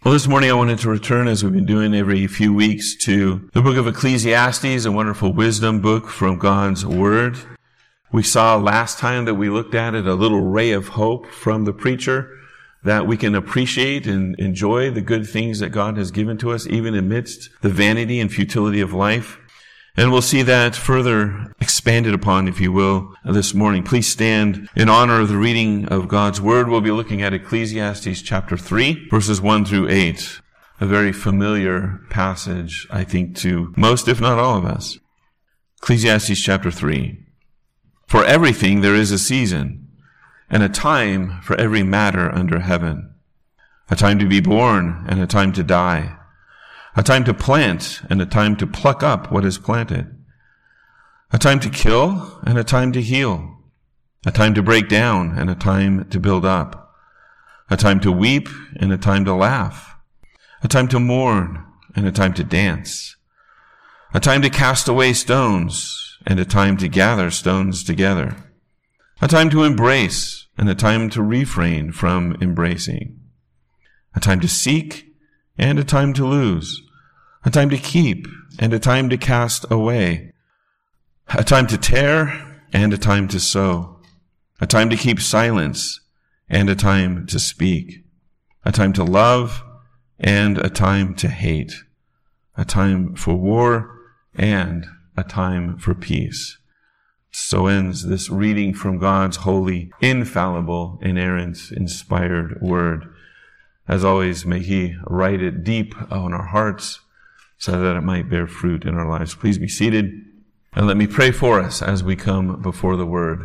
Well, this morning I wanted to return, as we've been doing every few weeks, to the book of Ecclesiastes, a wonderful wisdom book from God's Word. We saw last time that we looked at it a little ray of hope from the preacher, that we can appreciate and enjoy the good things that God has given to us, even amidst the vanity and futility of life. And we'll see that further expanded upon, if you will, this morning. Please stand in honor of the reading of God's Word. We'll be looking at Ecclesiastes chapter 3, verses 1 through 8. A very familiar passage, I think, to most, if not all of us. Ecclesiastes chapter 3. For everything there is a season, and a time for every matter under heaven. A time to be born, and a time to die. A time to plant, and a time to pluck up what is planted. A time to kill, and a time to heal. A time to break down, and a time to build up. A time to weep, and a time to laugh. A time to mourn, and a time to dance. A time to cast away stones, and a time to gather stones together. A time to embrace, and a time to refrain from embracing. A time to seek, and a time to lose, a time to keep, and a time to cast away, a time to tear, and a time to sow, a time to keep silence, and a time to speak, a time to love, and a time to hate, a time for war, and a time for peace. So ends this reading from God's holy, infallible, inerrant, inspired Word. As always, may He write it deep on our hearts so that it might bear fruit in our lives. Please be seated, and let me pray for us as we come before the Word.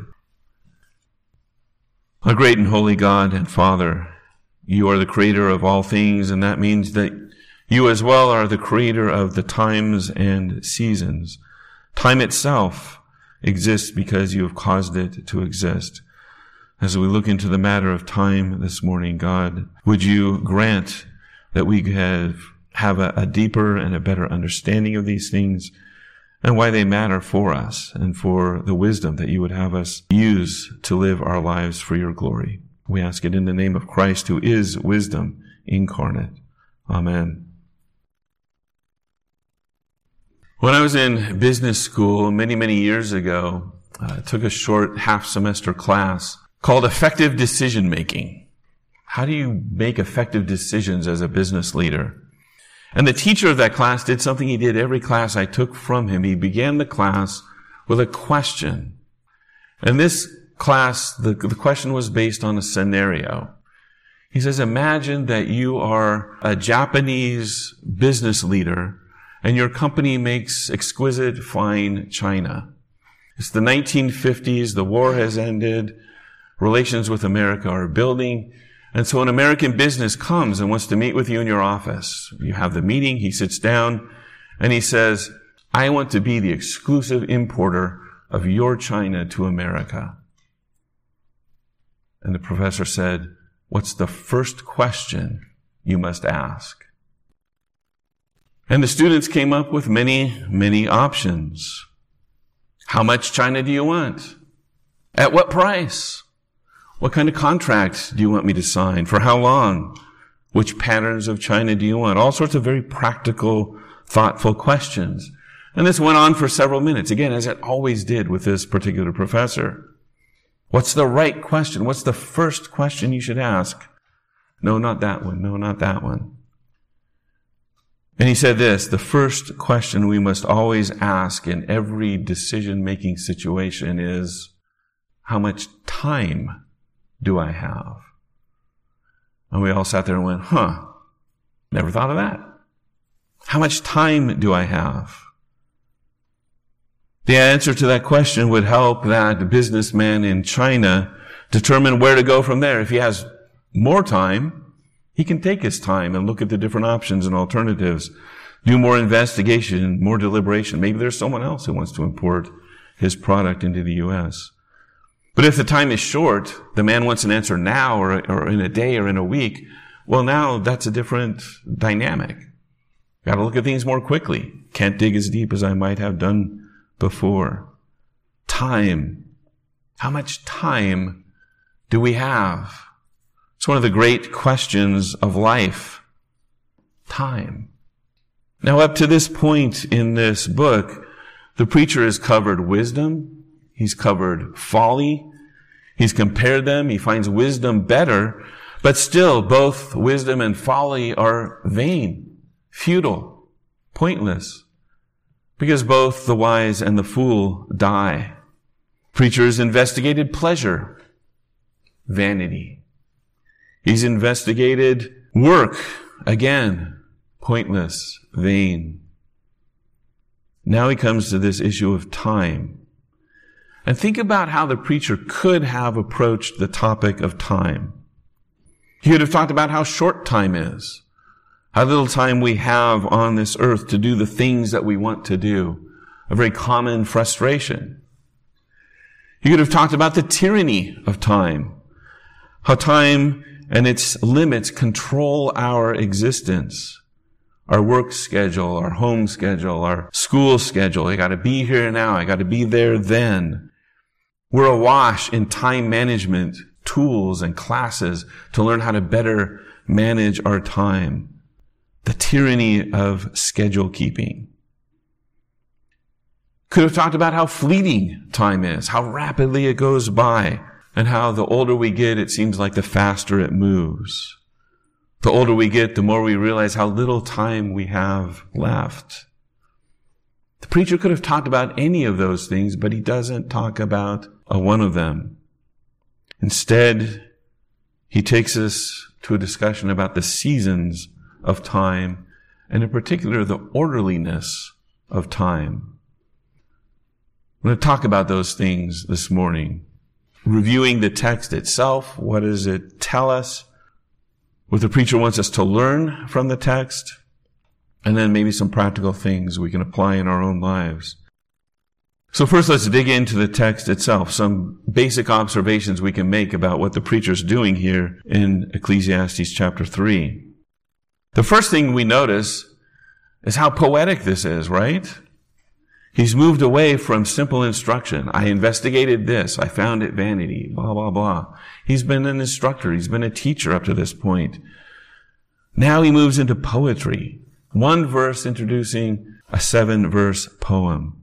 Our great and holy God and Father, You are the creator of all things, and that means that You as well are the creator of the times and seasons. Time itself exists because You have caused it to exist. As we look into the matter of time this morning, God, would You grant that we have a deeper and a better understanding of these things and why they matter for us and for the wisdom that You would have us use to live our lives for Your glory. We ask it in the name of Christ, who is wisdom incarnate. Amen. When I was in business school many, many years ago, I took a short half-semester class called Effective Decision Making. How do you make effective decisions as a business leader? And the teacher of that class did something he did every class I took from him. He began the class with a question. And this class, the question was based on a scenario. He says, imagine that you are a Japanese business leader and your company makes exquisite fine china. It's the 1950s, the war has ended, relations with America are building. And so an American business comes and wants to meet with you in your office. You have the meeting, he sits down, and he says, I want to be the exclusive importer of your china to America. And the professor said, what's the first question you must ask? And the students came up with many, many options. How much china do you want? At what price? What kind of contract do you want me to sign? For how long? Which patterns of china do you want? All sorts of very practical, thoughtful questions. And this went on for several minutes, again, as it always did with this particular professor. What's the right question? What's the first question you should ask? No, not that one. No, not that one. And he said this, the first question we must always ask in every decision-making situation is, how much time do I have? And we all sat there and went, never thought of that. How much time do I have? The answer to that question would help that businessman in China determine where to go from there. If he has more time, he can take his time and look at the different options and alternatives, do more investigation, more deliberation. Maybe there's someone else who wants to import his product into the U.S. But if the time is short, the man wants an answer now or in a day or in a week, well, now that's a different dynamic. Got to look at things more quickly. Can't dig as deep as I might have done before. Time. How much time do we have? It's one of the great questions of life. time. Now, up to this point in this book, the preacher has covered wisdom. He's covered folly. He's compared them. He finds wisdom better, but still both wisdom and folly are vain, futile, pointless, because both the wise and the fool die. Preacher has investigated pleasure, vanity. He's investigated work, again, pointless, vain. Now he comes to this issue of time. And think about how the preacher could have approached the topic of time. He could have talked about how short time is, how little time we have on this earth to do the things that we want to do, a very common frustration. He could have talked about the tyranny of time, how time and its limits control our existence, our work schedule, our home schedule, our school schedule. I got to be here now. I got to be there then. We're awash in time management tools and classes to learn how to better manage our time. The tyranny of schedule keeping. Could have talked about how fleeting time is, how rapidly it goes by, and how the older we get, it seems like the faster it moves. The older we get, the more we realize how little time we have left. The preacher could have talked about any of those things, but he doesn't talk about one of them. Instead, he takes us to a discussion about the seasons of time, and in particular, the orderliness of time. I'm going to talk about those things this morning. Reviewing the text itself, what does it tell us? What the preacher wants us to learn from the text, and then maybe some practical things we can apply in our own lives. So first, let's dig into the text itself, some basic observations we can make about what the preacher's doing here in Ecclesiastes chapter 3. The first thing we notice is how poetic this is, right? He's moved away from simple instruction. I investigated this. I found it vanity, blah, blah, blah. He's been an instructor. He's been a teacher up to this point. Now he moves into poetry. One verse introducing a 7-verse poem.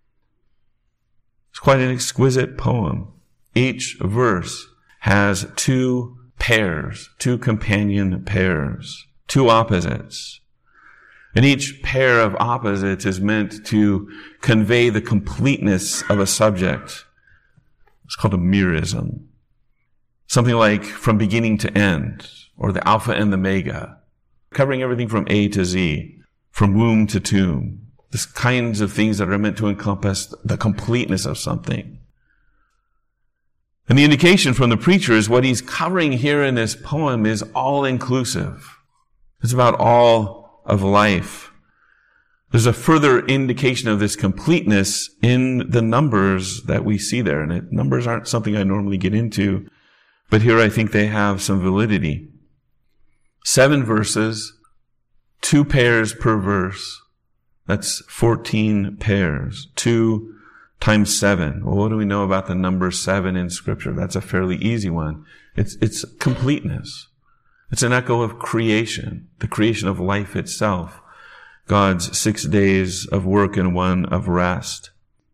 It's quite an exquisite poem. Each verse has 2 pairs, 2 companion pairs, 2 opposites. And each pair of opposites is meant to convey the completeness of a subject. It's called a merism. Something like from beginning to end, or the Alpha and the Omega, covering everything from A to Z, from womb to tomb. These kinds of things that are meant to encompass the completeness of something. And the indication from the preacher is what he's covering here in this poem is all-inclusive. It's about all of life. There's a further indication of this completeness in the numbers that we see there. And numbers aren't something I normally get into, but here I think they have some validity. 7 verses, 2 pairs per verse. That's 14 pairs. 2 times 7. Well, what do we know about the number 7 in Scripture? That's a fairly easy one. It's completeness. It's an echo of creation, the creation of life itself. God's 6 days of work and 1 of rest.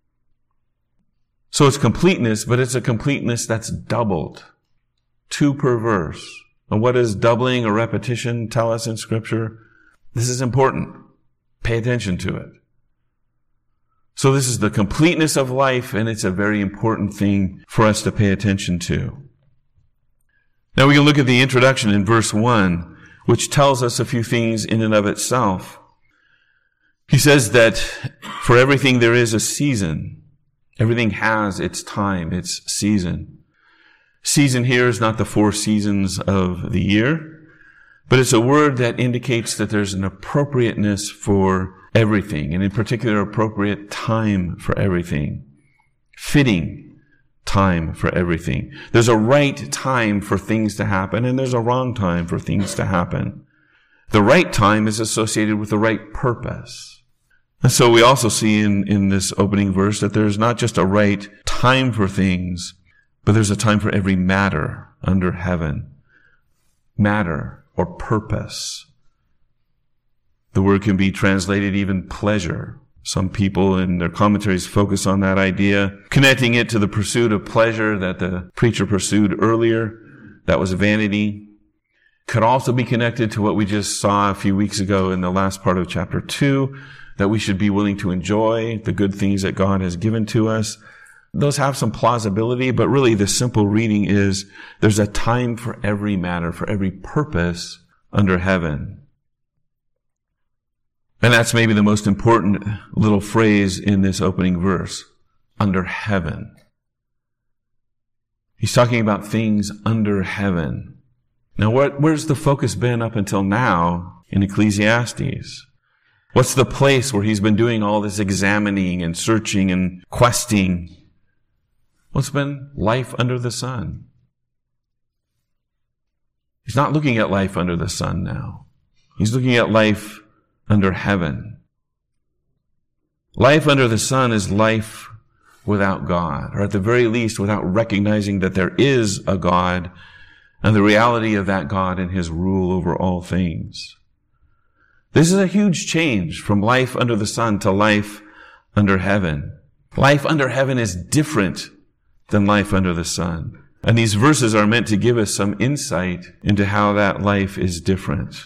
So it's completeness, but it's a completeness that's doubled. 2 per verse. And what does doubling or repetition tell us in Scripture? This is important. Pay attention to it. So this is the completeness of life, and it's a very important thing for us to pay attention to. Now we can look at the introduction in verse 1, which tells us a few things in and of itself. He says that for everything there is a season. Everything has its time, its season. Season here is not the 4 seasons of the year, but it's a word that indicates that there's an appropriateness for everything, and in particular, appropriate time for everything. Fitting time for everything. There's a right time for things to happen, and there's a wrong time for things to happen. The right time is associated with the right purpose. And so we also see in this opening verse that there's not just a right time for things, but there's a time for every matter under heaven. Matter or purpose. The word can be translated even pleasure. Some people in their commentaries focus on that idea, connecting it to the pursuit of pleasure that the preacher pursued earlier. That was vanity. Could also be connected to what we just saw a few weeks ago in the last part of chapter 2, that we should be willing to enjoy the good things that God has given to us. Those have some plausibility, but really the simple reading is there's a time for every matter, for every purpose under heaven. And that's maybe the most important little phrase in this opening verse, under heaven. He's talking about things under heaven. Now, where's the focus been up until now in Ecclesiastes? What's the place where he's been doing all this examining and searching and questing? What's been life under the sun? He's not looking at life under the sun now. He's looking at life under heaven. Life under the sun is life without God, or at the very least without recognizing that there is a God and the reality of that God and his rule over all things. This is a huge change from life under the sun to life under heaven. Life under heaven is different than life under the sun. And these verses are meant to give us some insight into how that life is different.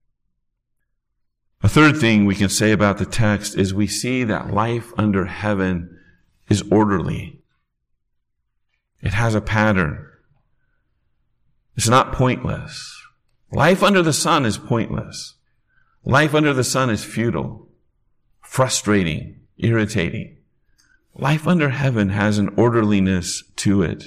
A third thing we can say about the text is we see that life under heaven is orderly. It has a pattern. It's not pointless. Life under the sun is pointless. Life under the sun is futile, frustrating, irritating. Life under heaven has an orderliness to it.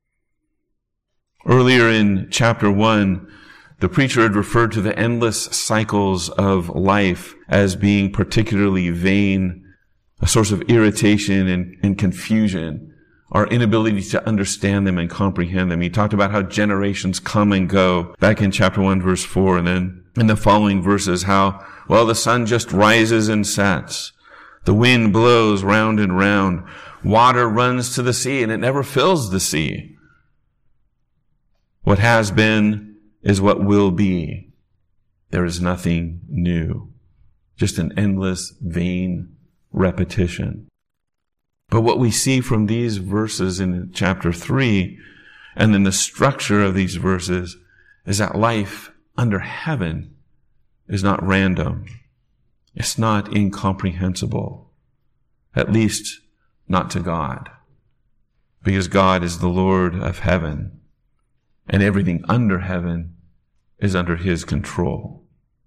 Earlier in chapter 1, the preacher had referred to the endless cycles of life as being particularly vain, a source of irritation and confusion, our inability to understand them and comprehend them. He talked about how generations come and go back in chapter 1, verse 4, and then in the following verses how, well, the sun just rises and sets. The wind blows round and round. Water runs to the sea and it never fills the sea. What has been is what will be. There is nothing new. Just an endless, vain repetition. But what we see from these verses in chapter 3 and in the structure of these verses is that life under heaven is not random. It's not incomprehensible. At least not to God. Because God is the Lord of heaven. And everything under heaven is under his control.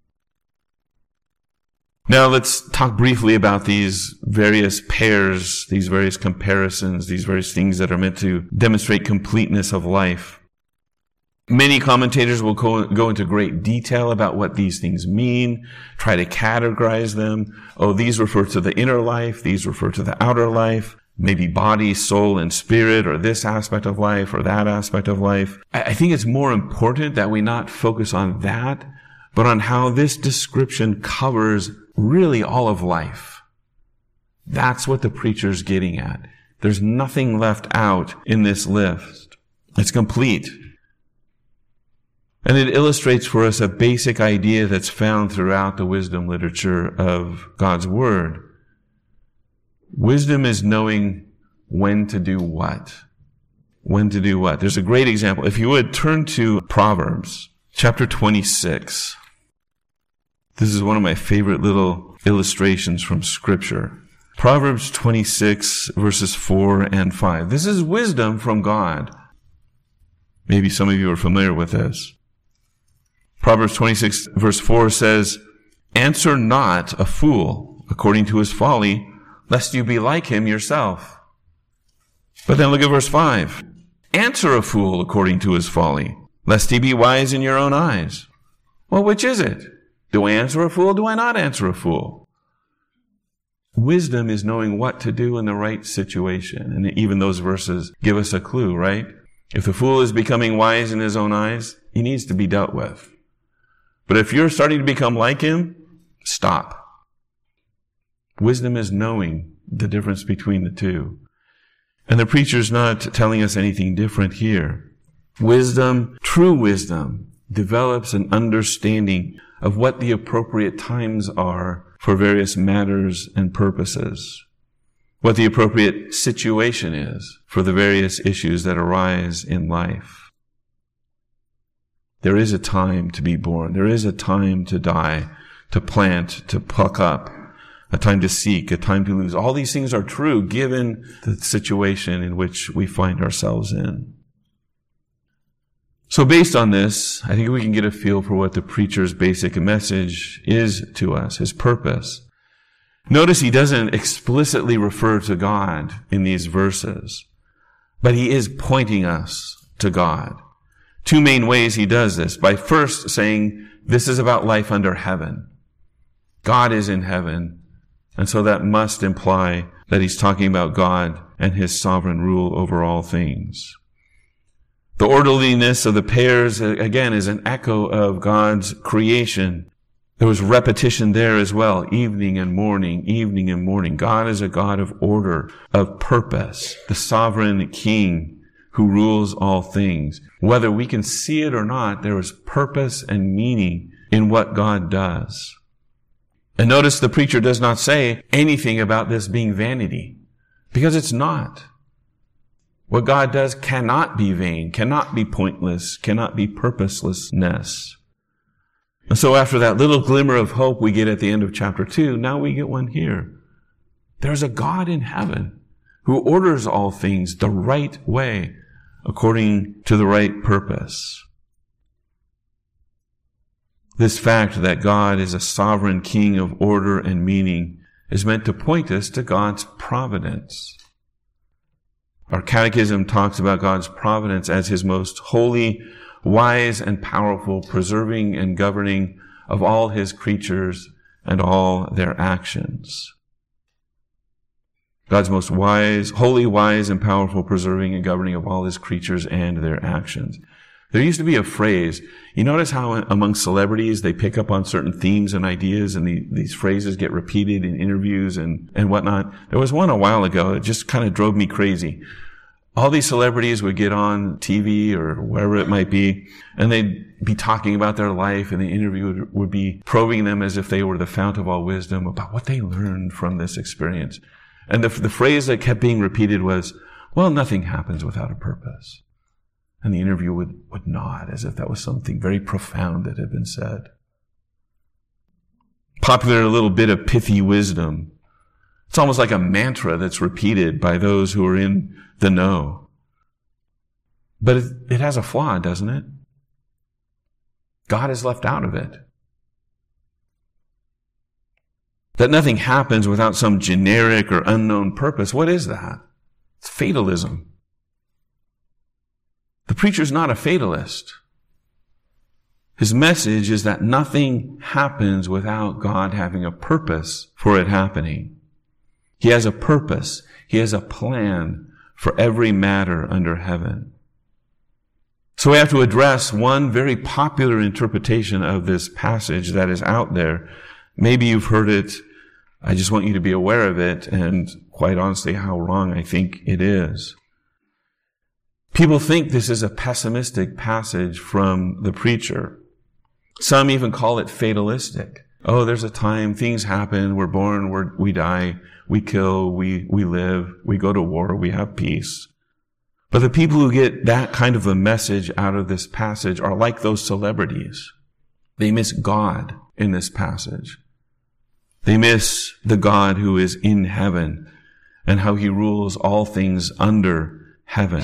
Now let's talk briefly about these various pairs, these various comparisons, these various things that are meant to demonstrate completeness of life. Many commentators will go into great detail about what these things mean, try to categorize them. Oh, these refer to the inner life, these refer to the outer life, maybe body, soul, and spirit, or this aspect of life, or that aspect of life. I think it's more important that we not focus on that, but on how this description covers really all of life. That's what the preacher's getting at. There's nothing left out in this list. It's complete. And it illustrates for us a basic idea that's found throughout the wisdom literature of God's Word. Wisdom is knowing when to do what. When to do what. There's a great example. If you would turn to Proverbs chapter 26. This is one of my favorite little illustrations from Scripture. Proverbs 26 verses 4 and 5. This is wisdom from God. Maybe some of you are familiar with this. Proverbs 26 verse 4 says, "Answer not a fool according to his folly, lest you be like him yourself." But then look at verse 5. "Answer a fool according to his folly, lest he be wise in your own eyes." Well, which is it? Do I answer a fool? Do I not answer a fool? Wisdom is knowing what to do in the right situation. And even those verses give us a clue, right? If the fool is becoming wise in his own eyes, he needs to be dealt with. But if you're starting to become like him, stop. Wisdom is knowing the difference between the two. And the preacher's not telling us anything different here. Wisdom, true wisdom, develops an understanding of what the appropriate times are for various matters and purposes, what the appropriate situation is for the various issues that arise in life. There is a time to be born. There is a time to die, to plant, to pluck up, a time to seek, a time to lose. All these things are true given the situation in which we find ourselves in. So based on this, I think we can get a feel for what the preacher's basic message is to us, his purpose. Notice he doesn't explicitly refer to God in these verses, but he is pointing us to God. Two main ways he does this. By first saying, this is about life under heaven. God is in heaven, and so that must imply that he's talking about God and his sovereign rule over all things. The orderliness of the pairs, again, is an echo of God's creation. There was repetition there as well, evening and morning, evening and morning. God is a God of order, of purpose, the sovereign king who rules all things. Whether we can see it or not, there is purpose and meaning in what God does. And notice the preacher does not say anything about this being vanity, because it's not. What God does cannot be vain, cannot be pointless, cannot be purposelessness. And so after that little glimmer of hope we get at the end of chapter 2, now we get one here. There's a God in heaven who orders all things the right way, according to the right purpose. This fact that God is a sovereign king of order and meaning is meant to point us to God's providence. Our catechism talks about God's providence as his most holy, wise, and powerful preserving and governing of all his creatures and all their actions. God's most wise, holy, wise, and powerful preserving and governing of all his creatures and their actions. There used to be a phrase. You notice how among celebrities they pick up on certain themes and ideas, and these phrases get repeated in interviews and whatnot. There was one a while ago that just kind of drove me crazy. All these celebrities would get on TV or wherever it might be, and they'd be talking about their life, and the interview would be probing them as if they were the fount of all wisdom about what they learned from this experience. And the phrase that kept being repeated was, well, nothing happens without a purpose. And the interviewer would nod as if that was something very profound that had been said. Popular little bit of pithy wisdom. It's almost like a mantra that's repeated by those who are in the know. But it has a flaw, doesn't it? God is left out of it. That nothing happens without some generic or unknown purpose. What is that? It's fatalism. The preacher's not a fatalist. His message is that nothing happens without God having a purpose for it happening. He has a purpose. He has a plan for every matter under heaven. So we have to address one very popular interpretation of this passage that is out there. Maybe you've heard it. I just want you to be aware of it, and quite honestly, how wrong I think it is. People think this is a pessimistic passage from the preacher. Some even call it fatalistic. Oh, there's a time, things happen, we're born, we die, we kill, we live, we go to war, we have peace. But the people who get that kind of a message out of this passage are like those celebrities. They miss God in this passage. They miss the God who is in heaven and how he rules all things under heaven.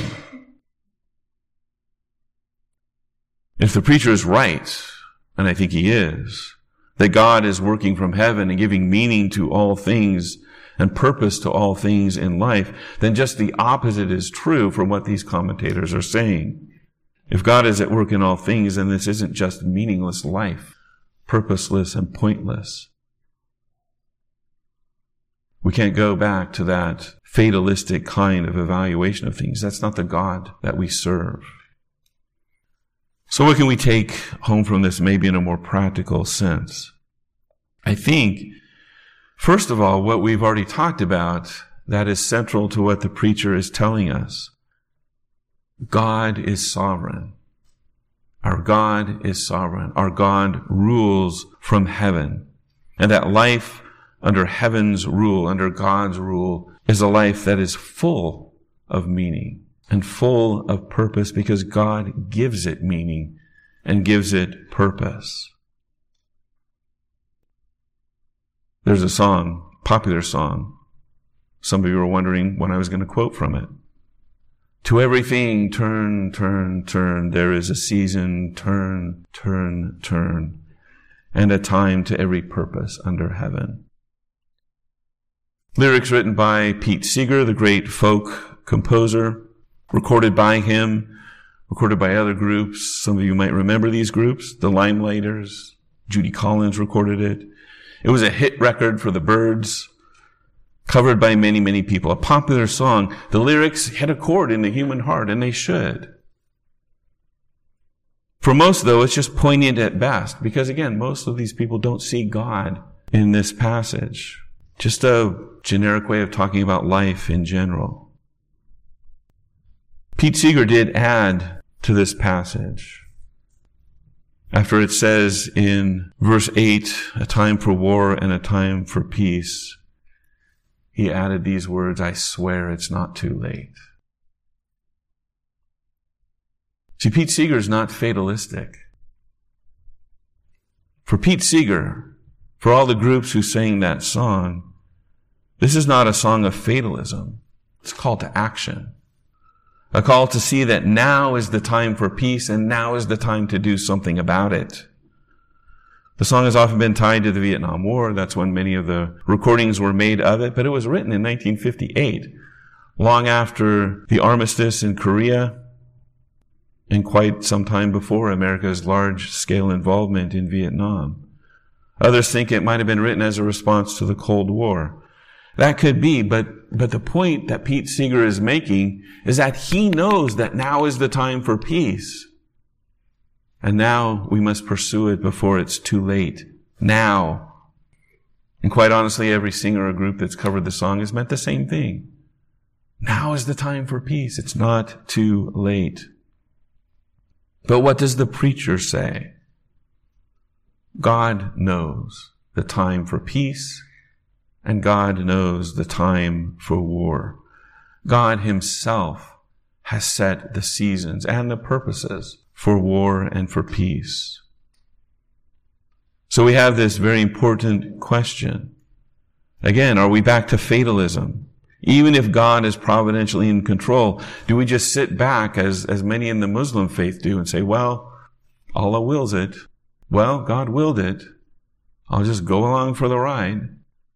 If the preacher is right, and I think he is, that God is working from heaven and giving meaning to all things and purpose to all things in life, then just the opposite is true from what these commentators are saying. If God is at work in all things, then this isn't just meaningless life, purposeless and pointless. We can't go back to that fatalistic kind of evaluation of things. That's not the God that we serve. So what can we take home from this, maybe in a more practical sense? I think, first of all, what we've already talked about, that is central to what the preacher is telling us. God is sovereign. Our God is sovereign. Our God rules from heaven. And that life under heaven's rule, under God's rule, is a life that is full of meaning and full of purpose because God gives it meaning and gives it purpose. There's a song, popular song. Some of you were wondering when I was going to quote from it. To everything turn, turn, turn. There is a season, turn, turn, turn. And a time to every purpose under heaven. Lyrics written by Pete Seeger, the great folk composer. Recorded by him, recorded by other groups. Some of you might remember these groups. The Limelighters. Judy Collins recorded it. It was a hit record for the Byrds. Covered by many, many people. A popular song. The lyrics hit a chord in the human heart, and they should. For most, though, it's just poignant at best. Because, again, most of these people don't see God in this passage. Just a generic way of talking about life in general. Pete Seeger did add to this passage. After it says in verse 8, a time for war and a time for peace, he added these words, I swear it's not too late. See, Pete Seeger is not fatalistic. For Pete Seeger, for all the groups who sang that song, this is not a song of fatalism. It's a call to action. A call to see that now is the time for peace and now is the time to do something about it. The song has often been tied to the Vietnam War. That's when many of the recordings were made of it. But it was written in 1958, long after the armistice in Korea and quite some time before America's large-scale involvement in Vietnam. Others think it might have been written as a response to the Cold War. That could be, but the point that Pete Seeger is making is that he knows that now is the time for peace. And now we must pursue it before it's too late. Now. And quite honestly, every singer or group that's covered the song has meant the same thing. Now is the time for peace. It's not too late. But what does the preacher say? God knows the time for peace, and God knows the time for war. God himself has set the seasons and the purposes for war and for peace. So we have this very important question. Again, are we back to fatalism? Even if God is providentially in control, do we just sit back as many in the Muslim faith do and say, well, Allah wills it. Well, God willed it. I'll just go along for the ride.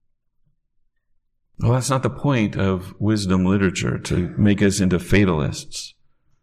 Well, that's not the point of wisdom literature, to make us into fatalists.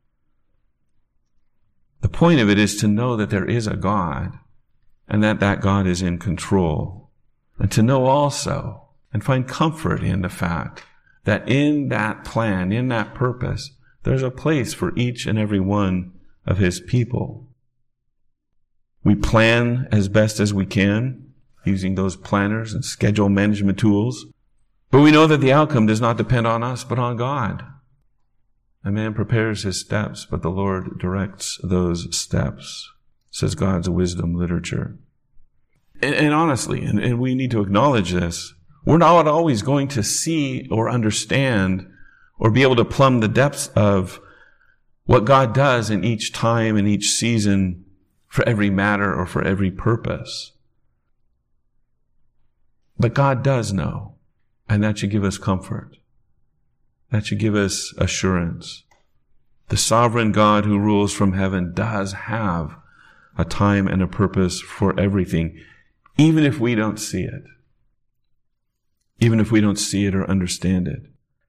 The point of it is to know that there is a God and that God is in control. And to know also and find comfort in the fact that in that plan, in that purpose, there's a place for each and every one of his people. We plan as best as we can using those planners and schedule management tools. But we know that the outcome does not depend on us, but on God. A man prepares his steps, but the Lord directs those steps, says God's wisdom literature. And honestly, and we need to acknowledge this, we're not always going to see or understand or be able to plumb the depths of what God does in each time and each season for every matter or for every purpose. But God does know, and that should give us comfort. That should give us assurance. The sovereign God who rules from heaven does have a time and a purpose for everything, even if we don't see it. Even if we don't see it or understand it.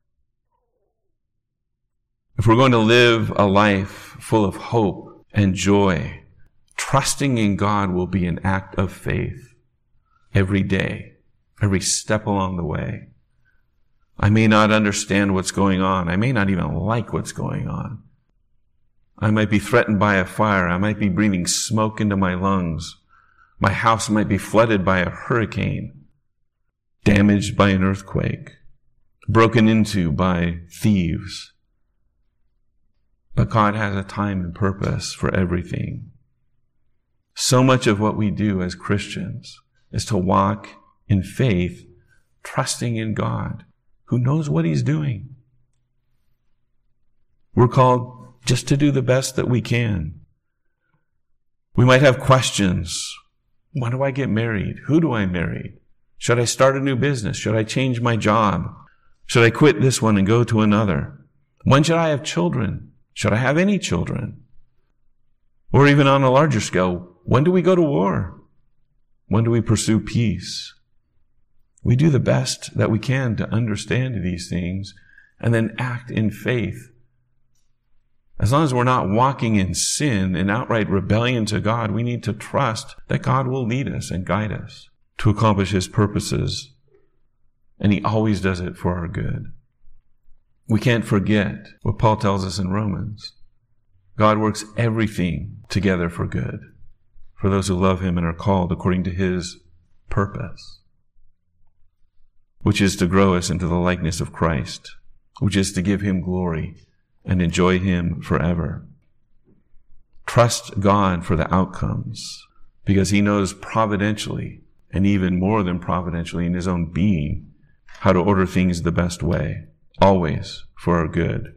If we're going to live a life full of hope and joy, trusting in God will be an act of faith every day, every step along the way. I may not understand what's going on. I may not even like what's going on. I might be threatened by a fire. I might be breathing smoke into my lungs. My house might be flooded by a hurricane, damaged by an earthquake, broken into by thieves. But God has a time and purpose for everything. So much of what we do as Christians is to walk in faith, trusting in God, who knows what He's doing. We're called just to do the best that we can. We might have questions. When do I get married? Who do I marry? Should I start a new business? Should I change my job? Should I quit this one and go to another? When should I have children? Should I have any children? Or even on a larger scale, when do we go to war? When do we pursue peace? We do the best that we can to understand these things and then act in faith. As long as we're not walking in sin and outright rebellion to God, we need to trust that God will lead us and guide us to accomplish His purposes. And He always does it for our good. We can't forget what Paul tells us in Romans. God works everything together for good, for those who love Him and are called according to His purpose, which is to grow us into the likeness of Christ, which is to give Him glory and enjoy Him forever. Trust God for the outcomes, because He knows providentially, and even more than providentially in His own being, how to order things the best way, always for our good.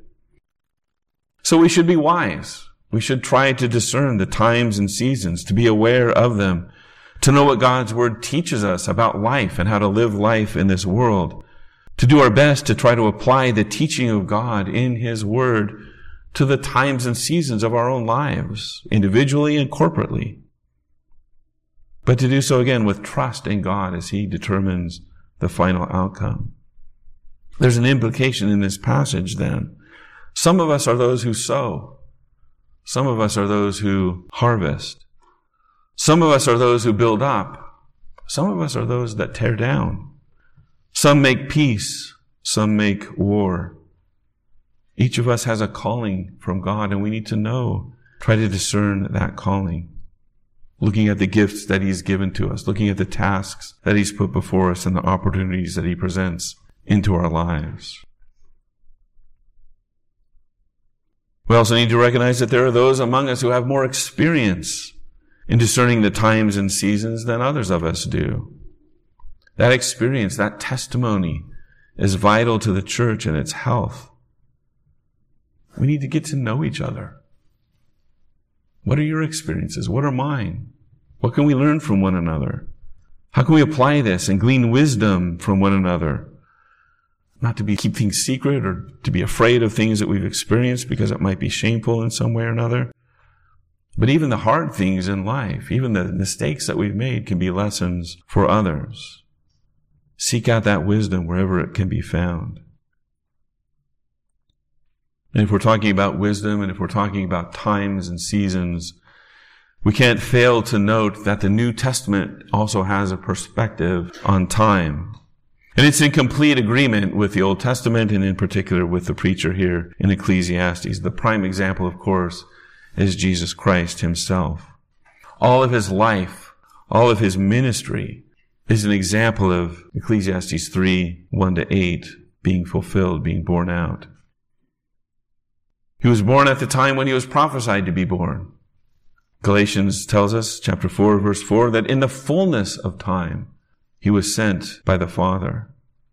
So we should be wise. We should try to discern the times and seasons, to be aware of them, to know what God's Word teaches us about life and how to live life in this world, to do our best to try to apply the teaching of God in His Word to the times and seasons of our own lives, individually and corporately. But to do so again with trust in God as He determines the final outcome. There's an implication in this passage then. Some of us are those who sow. Some of us are those who harvest. Some of us are those who build up. Some of us are those that tear down. Some make peace. Some make war. Each of us has a calling from God, and we need to know, try to discern that calling. Looking at the gifts that He's given to us, looking at the tasks that He's put before us and the opportunities that He presents into our lives. We also need to recognize that there are those among us who have more experience in discerning the times and seasons than others of us do. That experience, that testimony is vital to the church and its health. We need to get to know each other. What are your experiences? What are mine? What can we learn from one another? How can we apply this and glean wisdom from one another? Not to keep things secret or to be afraid of things that we've experienced because it might be shameful in some way or another. But even the hard things in life, even the mistakes that we've made, can be lessons for others. Seek out that wisdom wherever it can be found. And if we're talking about wisdom and if we're talking about times and seasons, we can't fail to note that the New Testament also has a perspective on time. And it's in complete agreement with the Old Testament, and in particular with the preacher here in Ecclesiastes. The prime example, of course, is Jesus Christ Himself. All of His life, all of His ministry is an example of Ecclesiastes 3, 1-8 being fulfilled, being borne out. He was born at the time when He was prophesied to be born. Galatians tells us, chapter 4, verse 4, that in the fullness of time, He was sent by the Father.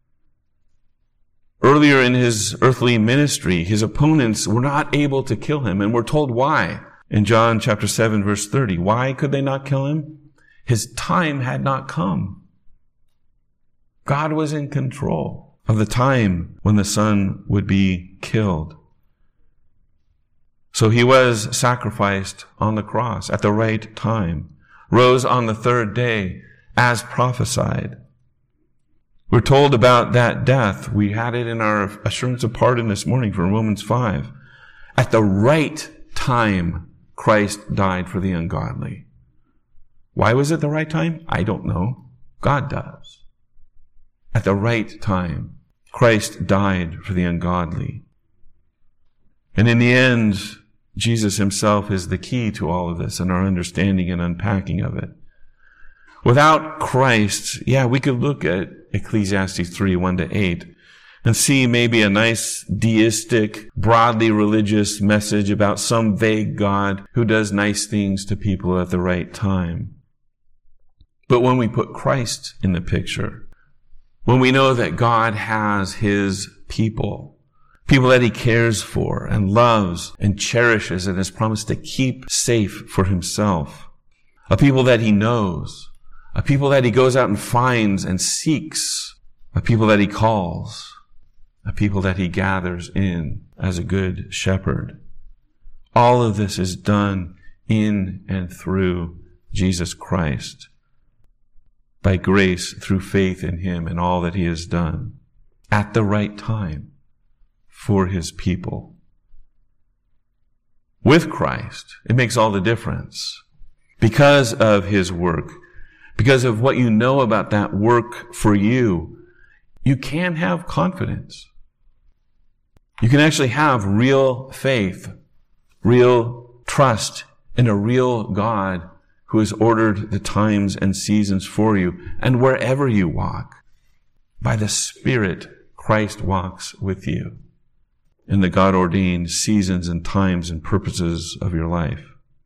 Earlier in His earthly ministry, His opponents were not able to kill Him, and we're told why. In John chapter 7, verse 30, why could they not kill Him? His time had not come. God was in control of the time when the Son would be killed. So He was sacrificed on the cross at the right time, rose on the third day as prophesied. We're told about that death. We had it in our assurance of pardon this morning from Romans 5. At the right time, Christ died for the ungodly. Why was it the right time? I don't know. God does. At the right time, Christ died for the ungodly. And in the end, Jesus Himself is the key to all of this and our understanding and unpacking of it. Without Christ, we could look at Ecclesiastes 3, 1-8, and see maybe a nice deistic, broadly religious message about some vague God who does nice things to people at the right time. But when we put Christ in the picture, when we know that God has his people that he cares for and loves and cherishes and has promised to keep safe for himself, a people that he knows, a people that he goes out and finds and seeks, a people that he calls, a people that he gathers in as a good shepherd. All of this is done in and through Jesus Christ, by grace through faith in him and all that he has done at the right time for his people. With Christ, it makes all the difference. Because of his work, because of what you know about that work for you, you can have confidence. You can actually have real faith, real trust in a real God who has ordered the times and seasons for you. And wherever you walk, by the Spirit, Christ walks with you in the God-ordained seasons and times and purposes of your life.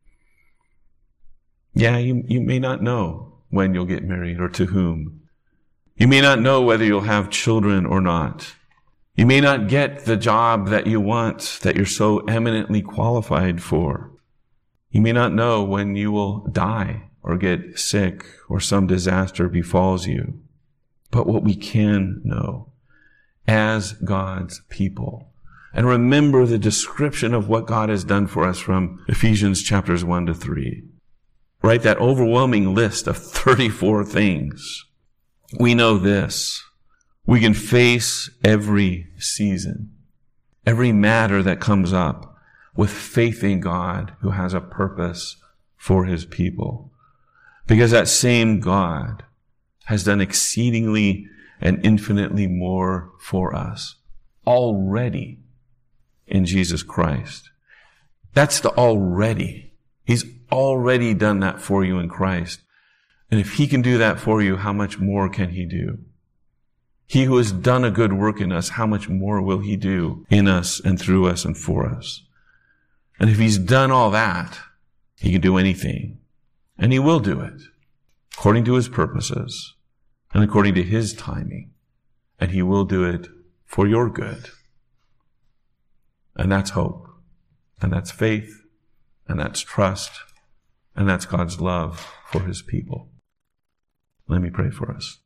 Yeah, you may not know when you'll get married or to whom. You may not know whether you'll have children or not. You may not get the job that you want, that you're so eminently qualified for. You may not know when you will die or get sick or some disaster befalls you. But what we can know as God's people, and remember the description of what God has done for us from Ephesians chapters 1 to 3. Right? That overwhelming list of 34 things. We know this. We can face every season, every matter that comes up with faith in God who has a purpose for his people. Because that same God has done exceedingly and infinitely more for us already in Jesus Christ. That's the already. He's already done that for you in Christ. And if he can do that for you, how much more can he do? He who has done a good work in us, how much more will he do in us and through us and for us? And if he's done all that, he can do anything. And he will do it according to his purposes and according to his timing. And he will do it for your good. And that's hope. And that's faith. And that's trust. And that's God's love for his people. Let me pray for us.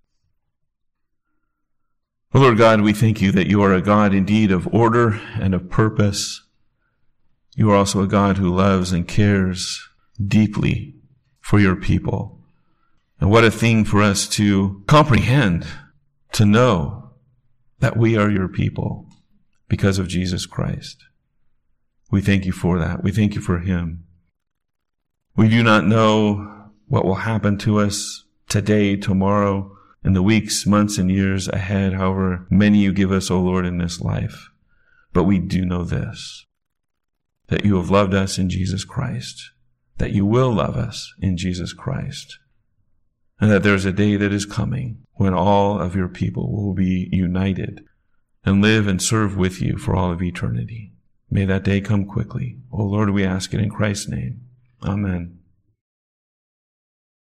Oh Lord God, we thank you that you are a God indeed of order and of purpose. You are also a God who loves and cares deeply for your people. And what a thing for us to comprehend, to know that we are your people because of Jesus Christ. We thank you for that. We thank you for him. We do not know what will happen to us today, tomorrow, in the weeks, months, and years ahead, however many you give us, O Lord, in this life. But we do know this, that you have loved us in Jesus Christ, that you will love us in Jesus Christ, and that there's a day that is coming when all of your people will be united and live and serve with you for all of eternity. May that day come quickly. O Lord, we ask it in Christ's name. Amen.